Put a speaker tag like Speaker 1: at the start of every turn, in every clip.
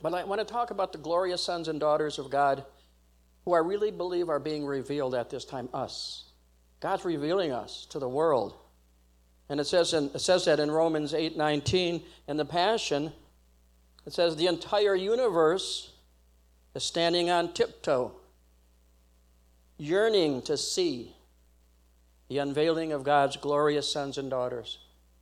Speaker 1: But I want to talk about the glorious sons and daughters of God who I really believe are being revealed at this time, us. God's revealing us to the world. And it says that in Romans 8:19, in the Passion, it says the entire universe is standing on tiptoe, yearning to see the unveiling of God's glorious sons and daughters.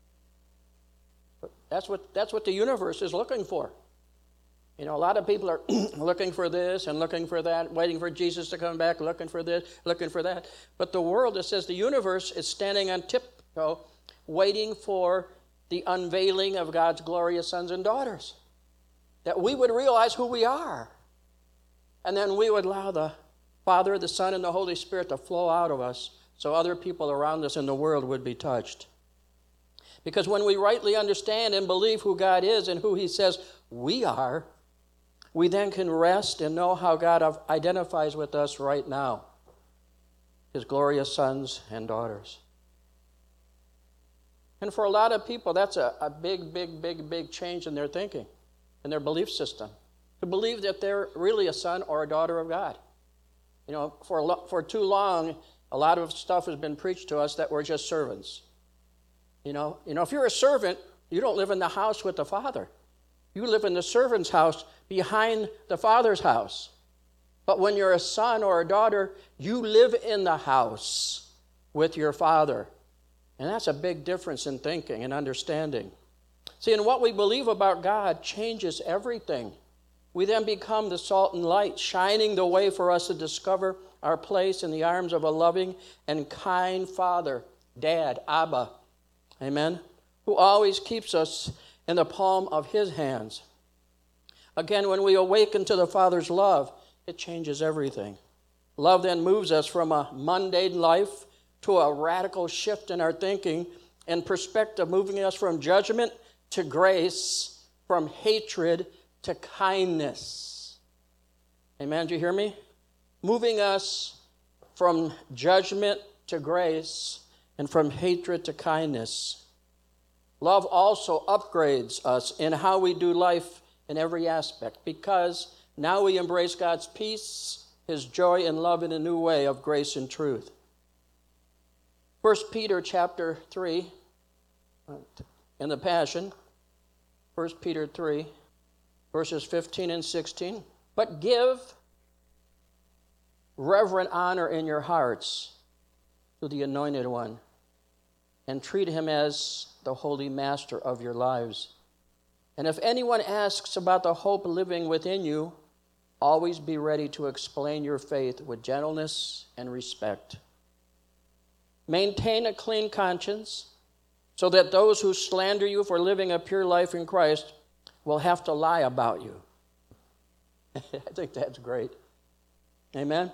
Speaker 1: That's what the universe is looking for. You know, a lot of people are looking for this and looking for that, waiting for Jesus to come back, looking for this, looking for that. But the world, it says the universe is standing on tiptoe, waiting for the unveiling of God's glorious sons and daughters. That we would realize who we are. And then we would allow the Father, the Son, and the Holy Spirit to flow out of us so other people around us in the world would be touched. Because when we rightly understand and believe who God is and who He says we are, we then can rest and know how God identifies with us right now, His glorious sons and daughters. And for a lot of people, that's a big change in their thinking, in their belief system, to believe that they're really a son or a daughter of God. You know, for too long, a lot of stuff has been preached to us that we're just servants. You know, if you're a servant, you don't live in the house with the Father. You live in the servant's house behind the Father's house. But when you're a son or a daughter, you live in the house with your Father. And that's a big difference in thinking and understanding. See, and what we believe about God changes everything. We then become the salt and light, shining the way for us to discover our place in the arms of a loving and kind Father, Dad, Abba, amen, who always keeps us in the palm of His hands. Again, when we awaken to the Father's love, it changes everything. Love then moves us from a mundane life to a radical shift in our thinking and perspective, moving us from judgment to grace, from hatred to kindness. Amen, do you hear me? Moving us from judgment to grace and from hatred to kindness. Love also upgrades us in how we do life in every aspect, because now we embrace God's peace, His joy, and love in a new way of grace and truth. 1 Peter chapter 3, in the Passion, 1 Peter 3, verses 15 and 16. But give reverent honor in your hearts to the Anointed One, and treat Him as the Holy Master of your lives. And if anyone asks about the hope living within you, always be ready to explain your faith with gentleness and respect. Maintain a clean conscience so that those who slander you for living a pure life in Christ will have to lie about you. I think that's great. Amen?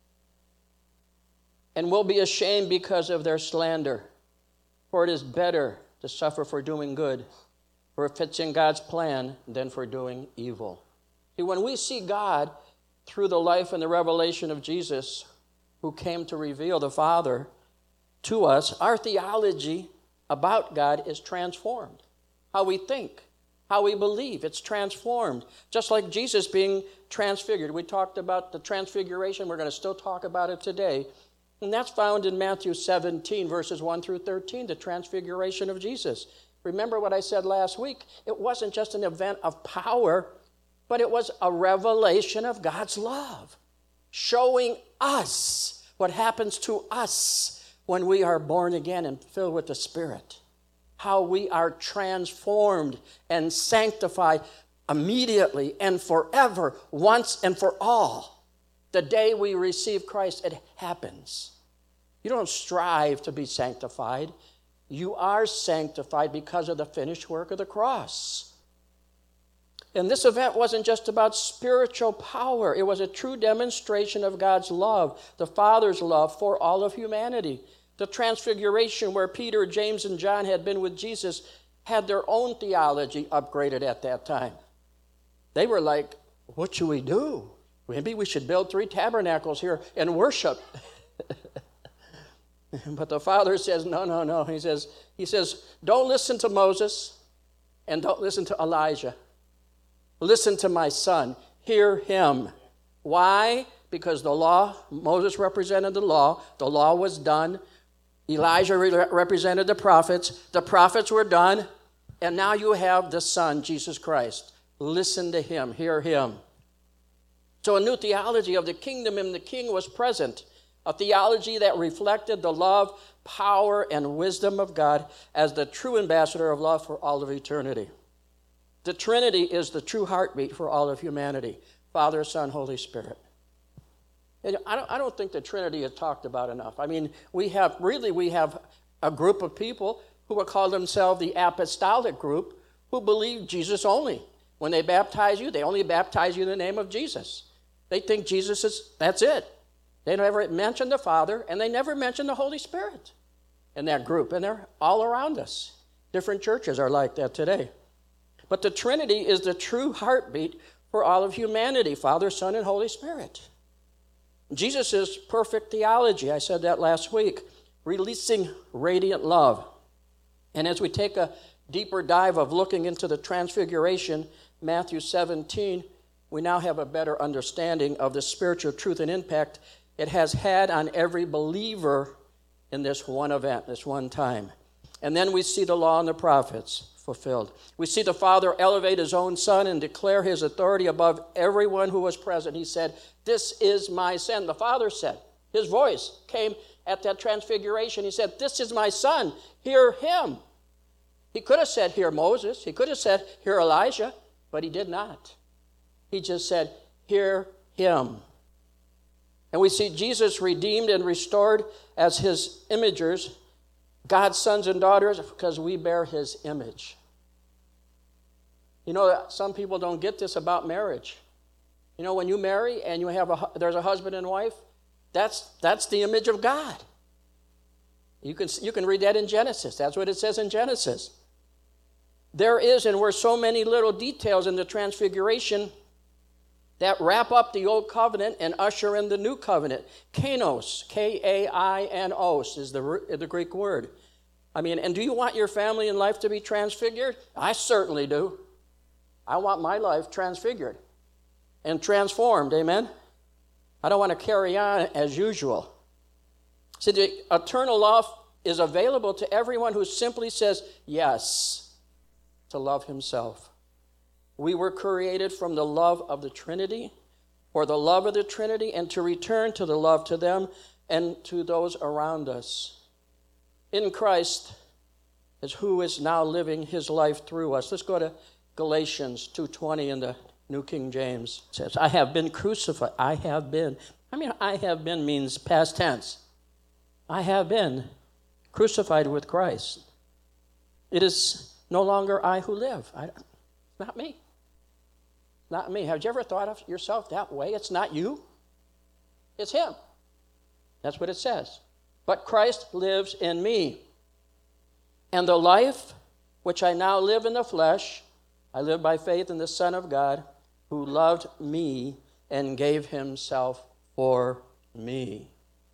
Speaker 1: And will be ashamed because of their slander. For it is better to suffer for doing good, for if it's in God's plan, than for doing evil. See, when we see God through the life and the revelation of Jesus, who came to reveal the Father to us, our theology about God is transformed. How we think, how we believe, it's transformed. Just like Jesus being transfigured. We talked about the transfiguration. We're going to still talk about it today. And that's found in Matthew 17, verses 1 through 13, the transfiguration of Jesus. Remember what I said last week? It wasn't just an event of power, but it was a revelation of God's love, showing us what happens to us when we are born again and filled with the Spirit, how we are transformed and sanctified immediately and forever, once and for all. The day we receive Christ, it happens. You don't strive to be sanctified. You are sanctified because of the finished work of the cross. And this event wasn't just about spiritual power. It was a true demonstration of God's love, the Father's love for all of humanity. The transfiguration where Peter, James, and John had been with Jesus had their own theology upgraded at that time. They were like, what should we do? Maybe we should build 3 tabernacles here and worship. But the Father says, no. He says, don't listen to Moses and don't listen to Elijah. Listen to my son. Hear him. Why? Because the law, Moses represented the law was done. Elijah represented the prophets were done, and now you have the Son, Jesus Christ. Listen to him, hear him. So a new theology of the kingdom and the king was present, a theology that reflected the love, power, and wisdom of God as the true ambassador of love for all of eternity. The Trinity is the true heartbeat for all of humanity, Father, Son, Holy Spirit. And I don't think the Trinity is talked about enough. I mean, we have a group of people who would call themselves the apostolic group who believe Jesus only. When they baptize you, they only baptize you in the name of Jesus. They think that's it. They never mention the Father, and they never mention the Holy Spirit in that group. And they're all around us. Different churches are like that today. But the Trinity is the true heartbeat for all of humanity, Father, Son, and Holy Spirit. Jesus is perfect theology. I said that last week. Releasing radiant love. And as we take a deeper dive of looking into the transfiguration, Matthew 17, we now have a better understanding of the spiritual truth and impact it has had on every believer in this one event, this one time. And then we see the law and the prophets fulfilled. We see the Father elevate his own Son and declare his authority above everyone who was present. He said, "This is my Son." The Father said, his voice came at that transfiguration. He said, "This is my Son, hear him." He could have said, "Hear Moses." He could have said, "Hear Elijah," but he did not. He just said, "Hear him." And we see Jesus redeemed and restored as his imagers, God's sons and daughters, because we bear his image. You know, some people don't get this about marriage. You know, when you marry and there's a husband and wife, that's the image of God. You can read that in Genesis. That's what it says in Genesis. There is and were so many little details in the transfiguration that wrap up the old covenant and usher in the new covenant. Kainos, K-A-I-N-O-S is the Greek word. I mean, and do you want your family and life to be transfigured? I certainly do. I want my life transfigured and transformed, amen? I don't want to carry on as usual. See, the eternal love is available to everyone who simply says yes to love himself. We were created from the love of the Trinity, for the love of the Trinity, and to return to the love to them and to those around us. In Christ is who is now living his life through us. Let's go to Galatians 2:20 in the New King James. It says, "I have been crucified." I have been. I have been means past tense. I have been crucified with Christ. It is no longer I who live. Not me. Not me. Have you ever thought of yourself that way? It's not you. It's him. That's what it says. "But Christ lives in me. And the life which I now live in the flesh, I live by faith in the Son of God, who loved me and gave himself for me."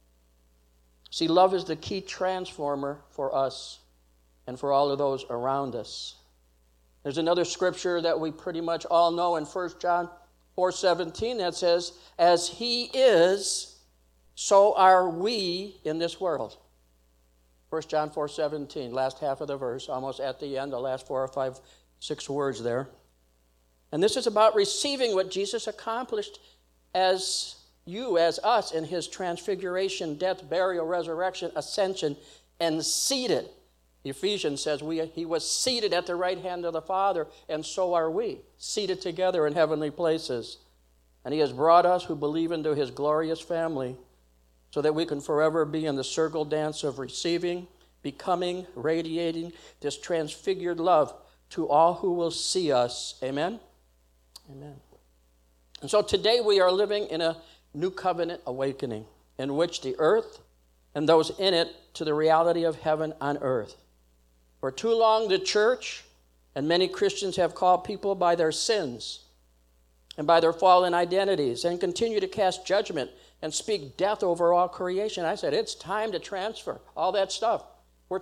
Speaker 1: See, love is the key transformer for us and for all of those around us. There's another scripture that we pretty much all know in 1 John 4:17 that says, "As he is, so are we in this world." 1 John 4:17, last half of the verse, almost at the end, the last 4 or 5, 6 words there. And this is about receiving what Jesus accomplished as us in his transfiguration, death, burial, resurrection, ascension, and seated. Ephesians says he was seated at the right hand of the Father, and so are we, seated together in heavenly places. And he has brought us who believe into his glorious family so that we can forever be in the circle dance of receiving, becoming, radiating this transfigured love to all who will see us. Amen? Amen. And so today we are living in a new covenant awakening in which the earth and those in it to the reality of heaven on earth. For too long, the church and many Christians have called people by their sins and by their fallen identities and continue to cast judgment and speak death over all creation. I said, it's time to transfer all that stuff. We're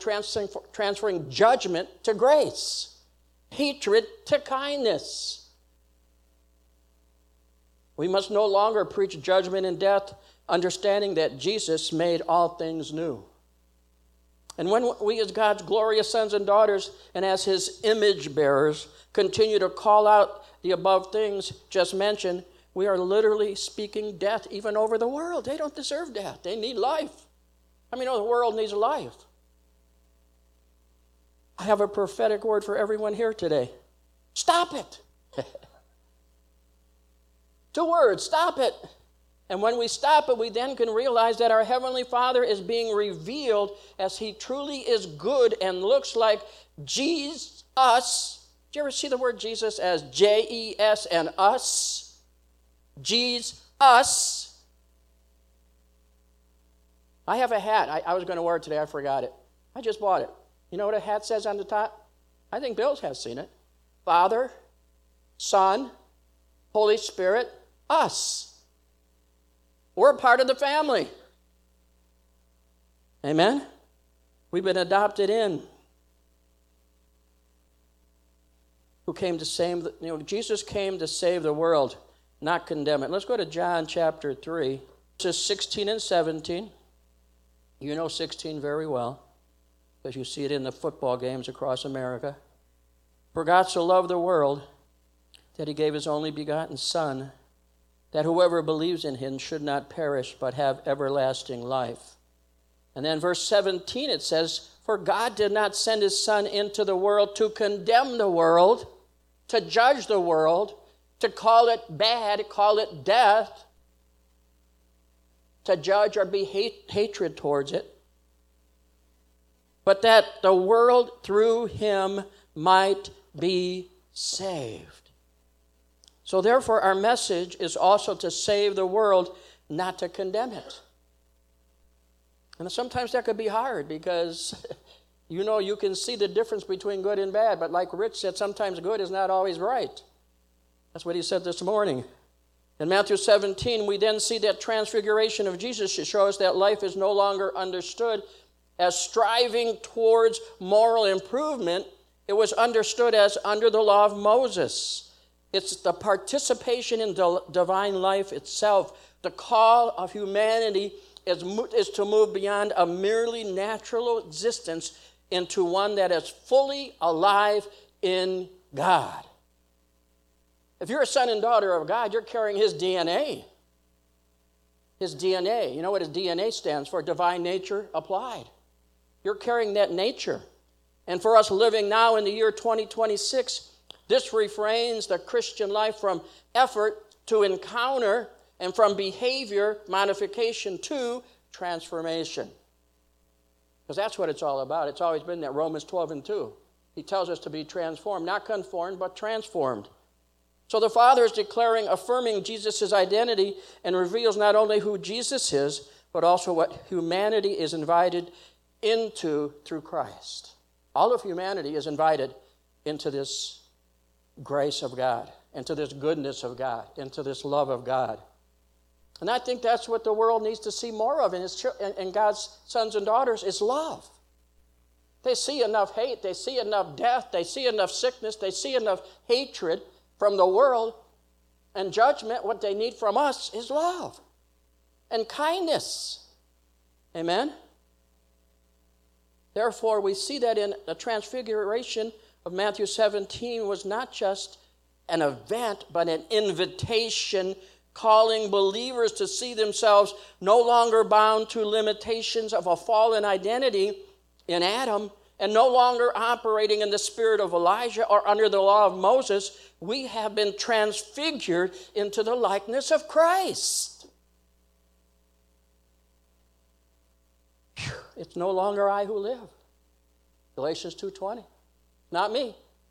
Speaker 1: transferring judgment to grace, hatred to kindness, We must no longer preach judgment and death, understanding that Jesus made all things new. And when we as God's glorious sons and daughters and as his image bearers continue to call out the above things just mentioned, we are literally speaking death even over the world. They don't deserve death. They need life. I mean, the world needs life. I have a prophetic word for everyone here today. Stop it. 2 words, stop it. And when we stop it, we then can realize that our Heavenly Father is being revealed as he truly is good and looks like Jesus. Do you ever see the word Jesus as J-E-S and us? Jesus. I have a hat. I was going to wear it today. I forgot it. I just bought it. You know what a hat says on the top? I think Bill has seen it. Father, Son, Holy Spirit, us. We're part of the family. Amen? We've been adopted in. Who came to save, Jesus came to save the world, not condemn it. Let's go to John chapter 3, verses 16 and 17. You know 16 very well, because you see it in the football games across America. For God so loved the world that he gave his only begotten Son, that whoever believes in him should not perish but have everlasting life. And then verse 17 it says, for God did not send his Son into the world to condemn the world, to judge the world, to call it bad, call it death, to judge or be hatred towards it, but that the world through him might be saved. So therefore, our message is also to save the world, not to condemn it. And sometimes that could be hard because, you can see the difference between good and bad. But like Rich said, sometimes good is not always right. That's what he said this morning. In Matthew 17, we then see that transfiguration of Jesus to show us that life is no longer understood as striving towards moral improvement. It was understood as under the law of Moses. It's the participation in the divine life itself. The call of humanity is to move beyond a merely natural existence into one that is fully alive in God. If you're a son and daughter of God, you're carrying his DNA. His DNA. You know what his DNA stands for? Divine nature applied. You're carrying that nature. And for us living now in the year 2026, this refrains the Christian life from effort to encounter and from behavior modification to transformation. Because that's what it's all about. It's always been that. Romans 12 and 2. He tells us to be transformed, not conformed, but transformed. So the Father is affirming Jesus' identity and reveals not only who Jesus is, but also what humanity is invited into through Christ. All of humanity is invited into this grace of God, into this goodness of God, into this love of God. And I think that's what the world needs to see more of in God's sons and daughters is love. They see enough hate, they see enough death, they see enough sickness, they see enough hatred from the world and judgment. What they need from us is love and kindness. Amen? Therefore, we see that in the transfiguration of Matthew 17 was not just an event, but an invitation calling believers to see themselves no longer bound to limitations of a fallen identity in Adam and no longer operating in the spirit of Elijah or under the law of Moses. We have been transfigured into the likeness of Christ. It's no longer I who live. Galatians 2:20. Not me.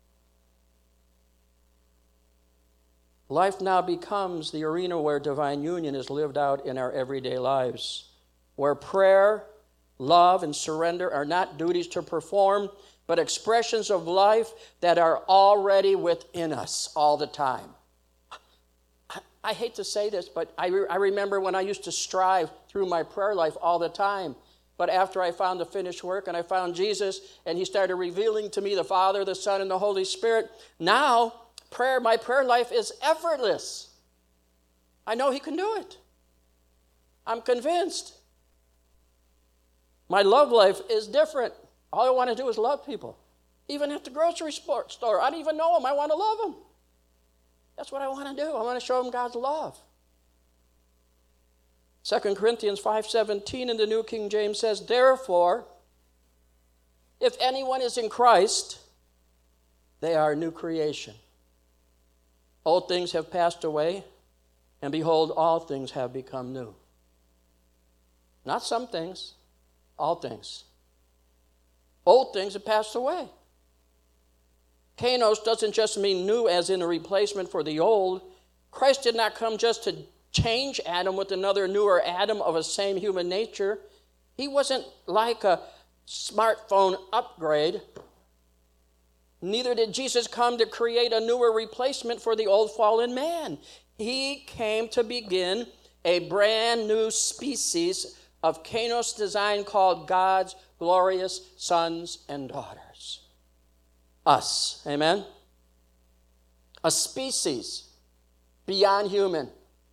Speaker 1: Life now becomes the arena where divine union is lived out in our everyday lives, where prayer, love, and surrender are not duties to perform, but expressions of life that are already within us all the time. I hate to say this, but I remember when I used to strive through my prayer life all the time. But after I found the finished work and I found Jesus and he started revealing to me the Father, the Son, and the Holy Spirit, now my prayer life is effortless. I know he can do it. I'm convinced. My love life is different. All I want to do is love people. Even at the grocery store, I don't even know them. I want to love them. That's what I want to do. I want to show them God's love. 2 Corinthians 5:17 in the New King James says, therefore, if anyone is in Christ, they are a new creation. Old things have passed away, and behold, all things have become new. Not some things, all things. Old things have passed away. Kainos doesn't just mean new as in a replacement for the old. Christ did not come just to change Adam with another newer Adam of the same human nature. He wasn't like a smartphone upgrade. Neither did Jesus come to create a newer replacement for the old fallen man. He came to begin a brand new species of Kainos design called God's glorious sons and daughters. Us, amen? A species beyond human.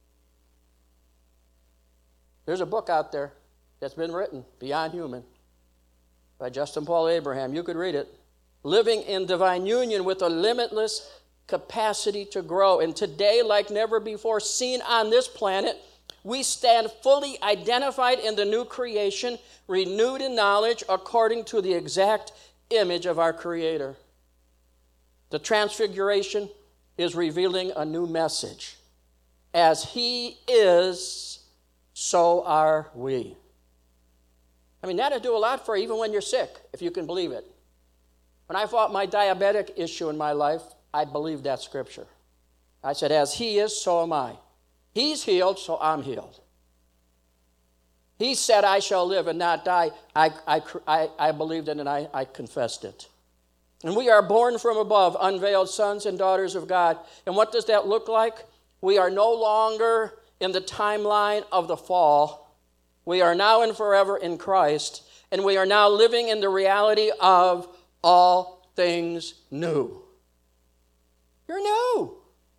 Speaker 1: There's a book out there that's been written, Beyond Human, by Justin Paul Abraham. You could read it. Living in divine union with a limitless capacity to grow. And today, like never before seen on this planet, we stand fully identified in the new creation, renewed in knowledge according to the exact image of our Creator. The Transfiguration is revealing a new message. As He is, so are we. I mean, that'll do a lot for you even when you're sick, if you can believe it. When I fought my diabetic issue in my life, I believed that scripture. I said, as He is, so am I. He's healed, so I'm healed. He said, I shall live and not die. I believed it and I confessed it. And we are born from above, unveiled sons and daughters of God. And what does that look like? We are no longer in the timeline of the fall. We are now and forever in Christ. And we are now living in the reality of all things new. You're new.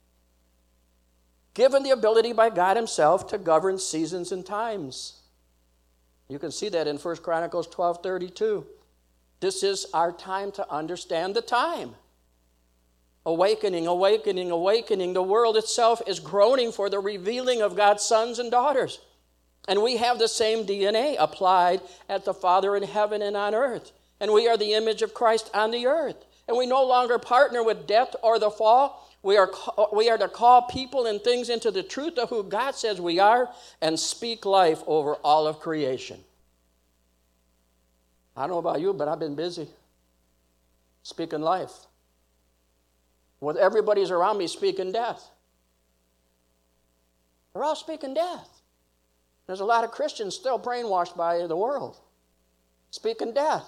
Speaker 1: Given the ability by God Himself to govern seasons and times. You can see that in 1 Chronicles 12:32. This is our time to understand the time. Awakening, awakening, awakening. The world itself is groaning for the revealing of God's sons and daughters. And we have the same DNA applied at the Father in heaven and on earth. And we are the image of Christ on the earth. And we no longer partner with death or the fall. We are to call people and things into the truth of who God says we are and speak life over all of creation. I don't know about you, but I've been busy speaking life. With everybody's around me speaking death. They're all speaking death. There's a lot of Christians still brainwashed by the world, speaking death.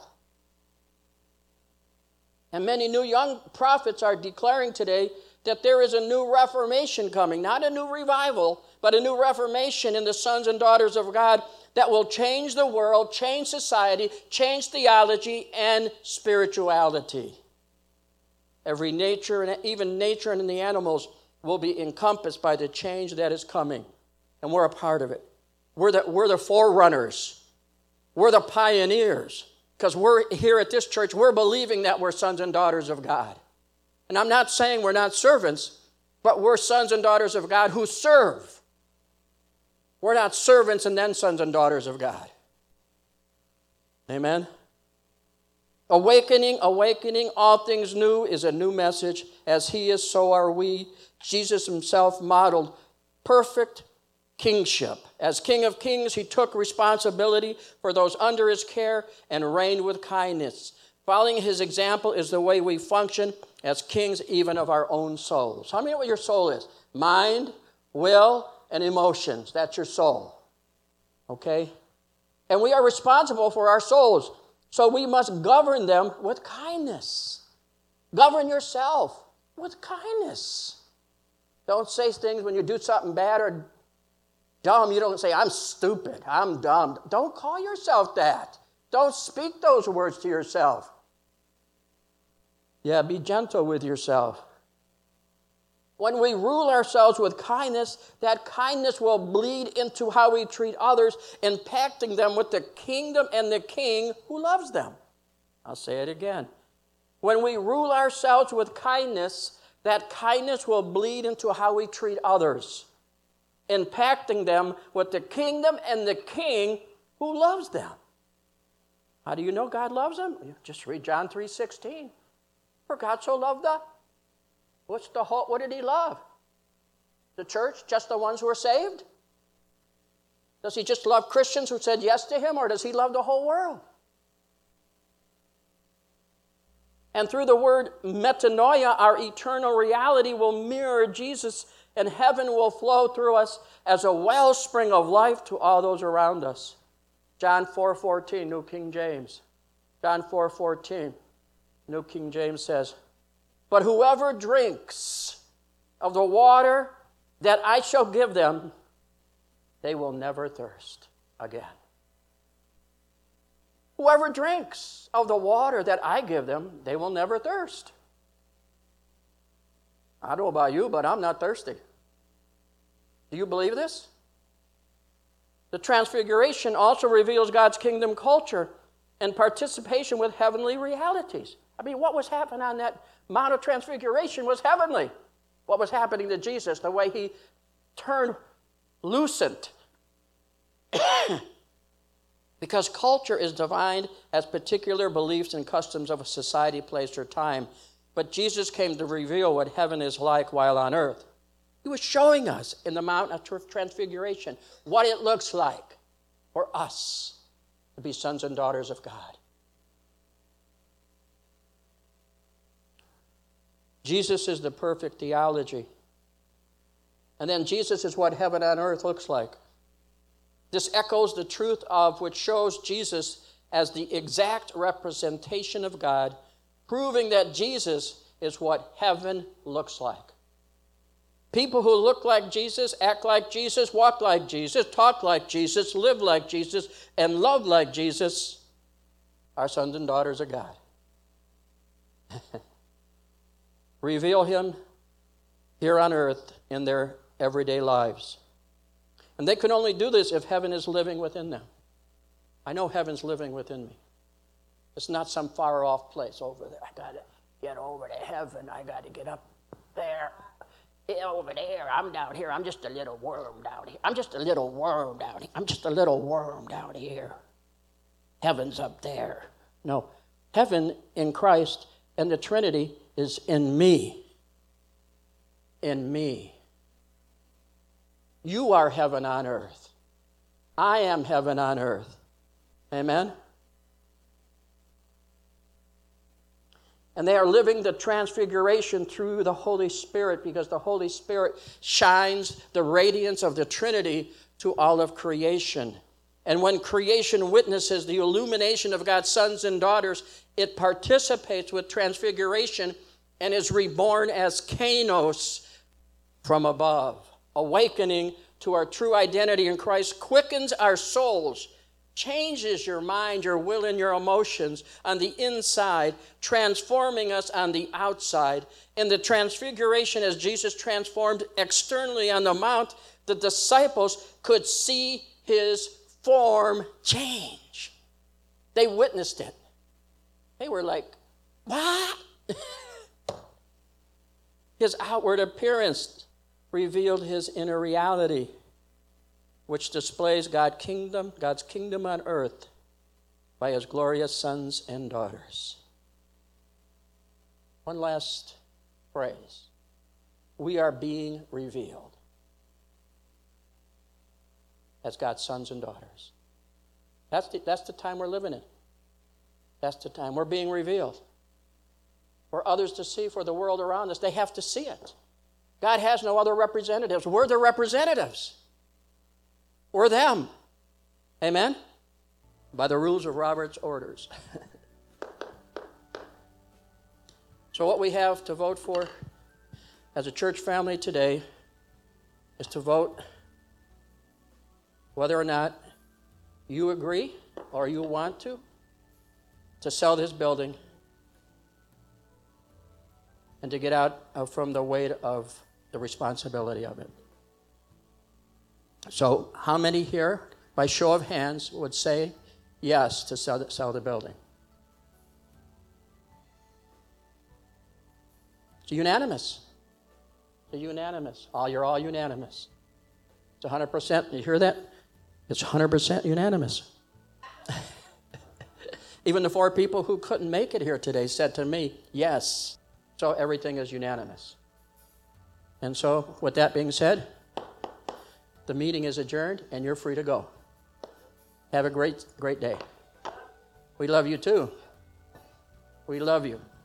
Speaker 1: And many new young prophets are declaring today that there is a new reformation coming, not a new revival, but a new reformation in the sons and daughters of God that will change the world, change society, change theology and spirituality. Every nature, and even nature and the animals, will be encompassed by the change that is coming. And we're a part of it. We're the forerunners. We're the pioneers. Because we're here at this church, we're believing that we're sons and daughters of God. And I'm not saying we're not servants, but we're sons and daughters of God who serve. We're not servants and then sons and daughters of God. Amen? Awakening, awakening, all things new is a new message. As He is, so are we. Jesus Himself modeled perfect kingship. As King of Kings, He took responsibility for those under His care and reigned with kindness. Following His example is the way we function as kings even of our own souls. How many know what your soul is? Mind, will, and emotions. That's your soul. Okay? And we are responsible for our souls. So we must govern them with kindness. Govern yourself with kindness. Don't say things when you do something bad or dumb. You don't say, I'm stupid, I'm dumb. Don't call yourself that. Don't speak those words to yourself. Yeah, be gentle with yourself. When we rule ourselves with kindness, that kindness will bleed into how we treat others, impacting them with the kingdom and the king who loves them. I'll say it again. When we rule ourselves with kindness, that kindness will bleed into how we treat others, impacting them with the kingdom and the king who loves them. How do you know God loves them? You just read John 3:16. For God so loved the... What did he love? The church? Just the ones who are saved? Does he just love Christians who said yes to him, or does he love the whole world? And through the word metanoia, our eternal reality will mirror Jesus, and heaven will flow through us as a wellspring of life to all those around us. John 4:14, New King James. John 4:14, New King James says, but whoever drinks of the water that I shall give them, they will never thirst again. Whoever drinks of the water that I give them, they will never thirst. I don't know about you, but I'm not thirsty. Do you believe this? The Transfiguration also reveals God's kingdom culture and participation with heavenly realities. I mean, what was happening on that Mount of Transfiguration was heavenly. What was happening to Jesus, the way he turned lucent. Because culture is defined as particular beliefs and customs of a society, place, or time. But Jesus came to reveal what heaven is like while on earth. He was showing us in the Mount of Transfiguration what it looks like for us to be sons and daughters of God. Jesus is the perfect theology. And then Jesus is what heaven on earth looks like. This echoes the truth of which shows Jesus as the exact representation of God, proving that Jesus is what heaven looks like. People who look like Jesus, act like Jesus, walk like Jesus, talk like Jesus, live like Jesus, and love like Jesus are sons and daughters of God. Reveal him here on earth in their everyday lives. And they can only do this if heaven is living within them. I know heaven's living within me. It's not some far off place over there. I got to get over to heaven. I got to get up there. Over there. I'm down here. I'm just a little worm down here. I'm just a little worm down here. I'm just a little worm down here. Heaven's up there. No. Heaven in Christ and the Trinity is in me. In me. You are heaven on earth. I am heaven on earth. Amen? And they are living the transfiguration through the Holy Spirit, because the Holy Spirit shines the radiance of the Trinity to all of creation. And when creation witnesses the illumination of God's sons and daughters, it participates with transfiguration and is reborn as kainos from above. Awakening to our true identity in Christ quickens our souls, changes your mind, your will, and your emotions on the inside, transforming us on the outside. In the transfiguration, as Jesus transformed externally on the mount, the disciples could see his form change. They witnessed it. They were like, what? His outward appearance revealed his inner reality, which displays God's kingdom on earth by his glorious sons and daughters. One last phrase. We are being revealed as God's sons and daughters. That's the time we're living in. That's the time we're being revealed. For others to see, for the world around us, they have to see it. God has no other representatives. We're the representatives. We're them. Amen? By the rules of Robert's orders. So what we have to vote for as a church family today is to vote whether or not you agree or you want to sell this building and to get out from the weight of the responsibility of it. So how many here, by show of hands, would say yes to sell the building? It's unanimous. It's unanimous. You're all unanimous. It's 100%. You hear that? It's 100% unanimous. Even the 4 people who couldn't make it here today said to me, yes. So everything is unanimous. And so, with that being said, the meeting is adjourned and you're free to go. Have a great day. We love you too. We love you.